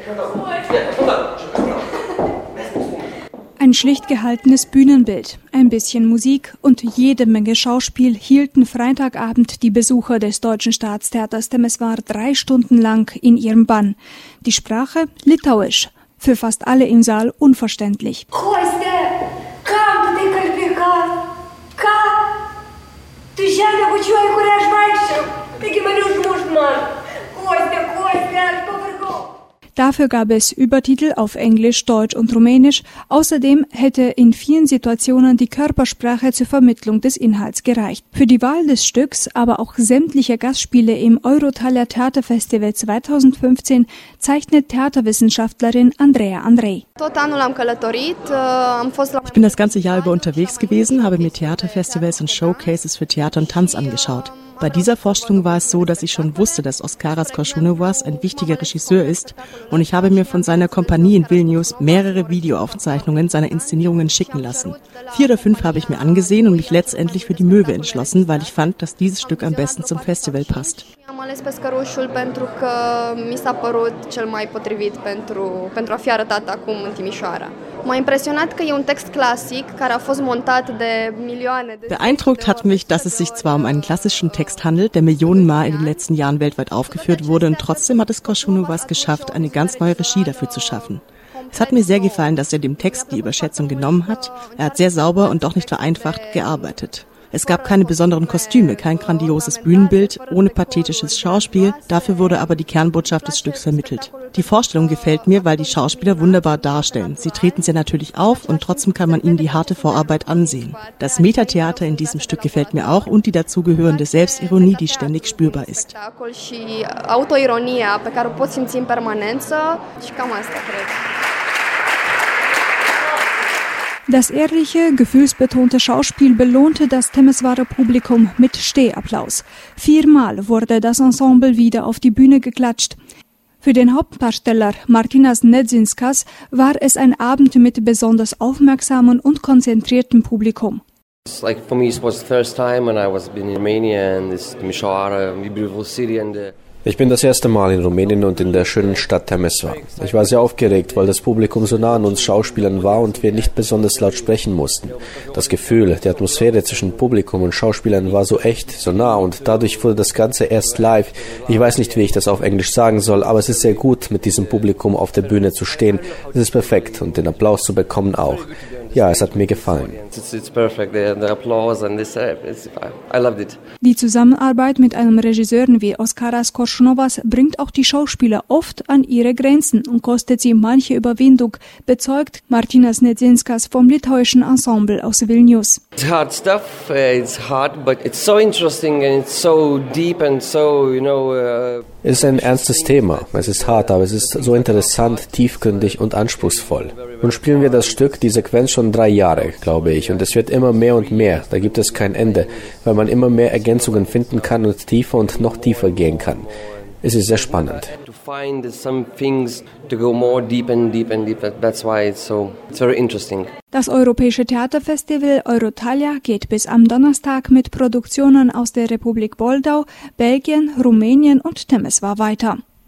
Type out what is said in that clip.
Ein schlicht gehaltenes Bühnenbild, ein bisschen Musik und jede Menge Schauspiel hielten Freitagabend die Besucher des Deutschen Staatstheaters Temesvar 3 Stunden lang in ihrem Bann. Die Sprache Litauisch, für fast alle im Saal unverständlich. Dafür gab es Übertitel auf Englisch, Deutsch und Rumänisch. Außerdem hätte in vielen Situationen die Körpersprache zur Vermittlung des Inhalts gereicht. Für die Wahl des Stücks, aber auch sämtlicher Gastspiele im Eurotalia Theaterfestival 2015 zeichnet Theaterwissenschaftlerin Andreea Andrei. Ich bin das ganze Jahr über unterwegs gewesen, habe mir Theaterfestivals und Showcases für Theater und Tanz angeschaut. Bei dieser Vorstellung war es so, dass ich schon wusste, dass Oskaras Koršunovas ein wichtiger Regisseur ist und ich habe mir von seiner Kompanie in Vilnius mehrere Videoaufzeichnungen seiner Inszenierungen schicken lassen. 4 oder 5 habe ich mir angesehen und mich letztendlich für die Möwe entschlossen, weil ich fand, dass dieses Stück am besten zum Festival passt. Am ales Pescărușul pentru că mi s-a părut cel mai potrivit pentru a fi arătat acum în Timișoara. M-a impresionat că e un text clasic care a fost montat de milioane de... Beeindruckt hat mich, dass es sich zwar um einen klassischen Text handelt, der Millionenmal in den letzten Jahren weltweit aufgeführt wurde und trotzdem hat es Koršunovas geschafft, eine ganz neue Regie dafür zu schaffen. Es hat mir sehr gefallen, dass er dem Text die Überschätzung genommen hat. Er hat sehr sauber und doch nicht vereinfacht gearbeitet. Es gab keine besonderen Kostüme, kein grandioses Bühnenbild, ohne pathetisches Schauspiel, dafür wurde aber die Kernbotschaft des Stücks vermittelt. Die Vorstellung gefällt mir, weil die Schauspieler wunderbar darstellen. Sie treten sehr natürlich auf und trotzdem kann man ihnen die harte Vorarbeit ansehen. Das Metatheater in diesem Stück gefällt mir auch und die dazugehörende Selbstironie, die ständig spürbar ist. Das ehrliche, gefühlsbetonte Schauspiel belohnte das Temesvarer Publikum mit Stehapplaus. 4-mal wurde das Ensemble wieder auf die Bühne geklatscht. Für den Hauptdarsteller Martinas Nedzinskas war es ein Abend mit besonders aufmerksamem und konzentriertem Publikum. Like for me, it was the first time when I was in Romania and this Timișoara, beautiful city and Ich bin das erste Mal in Rumänien und in der schönen Stadt Temesvar. Ich war sehr aufgeregt, weil das Publikum so nah an uns Schauspielern war und wir nicht besonders laut sprechen mussten. Das Gefühl, die Atmosphäre zwischen Publikum und Schauspielern war so echt, so nah und dadurch wurde das Ganze erst live. Ich weiß nicht, wie ich das auf Englisch sagen soll, aber es ist sehr gut, mit diesem Publikum auf der Bühne zu stehen. Es ist perfekt und den Applaus zu bekommen auch. Ja, es hat mir gefallen. Die Zusammenarbeit mit einem Regisseur wie Oskaras Koršunovas bringt auch die Schauspieler oft an ihre Grenzen und kostet sie manche Überwindung, bezeugt Martinas Nedzinskas vom litauischen Ensemble aus Vilnius. It's hard stuff, it's hard, but it's so interesting and it's so deep and so, Es ist ein ernstes Thema. Es ist hart, aber es ist so interessant, tiefgründig und anspruchsvoll. Nun spielen wir das Stück, die Sequenz schon 3 Jahre, glaube ich. Und es wird immer mehr und mehr. Da gibt es kein Ende, weil man immer mehr Ergänzungen finden kann und tiefer und noch tiefer gehen kann. Es ist sehr spannend. Das Europäische Theaterfestival Eurotalia geht bis am Donnerstag mit Produktionen aus der Republik Moldau, Belgien, Rumänien und Temesvar weiter.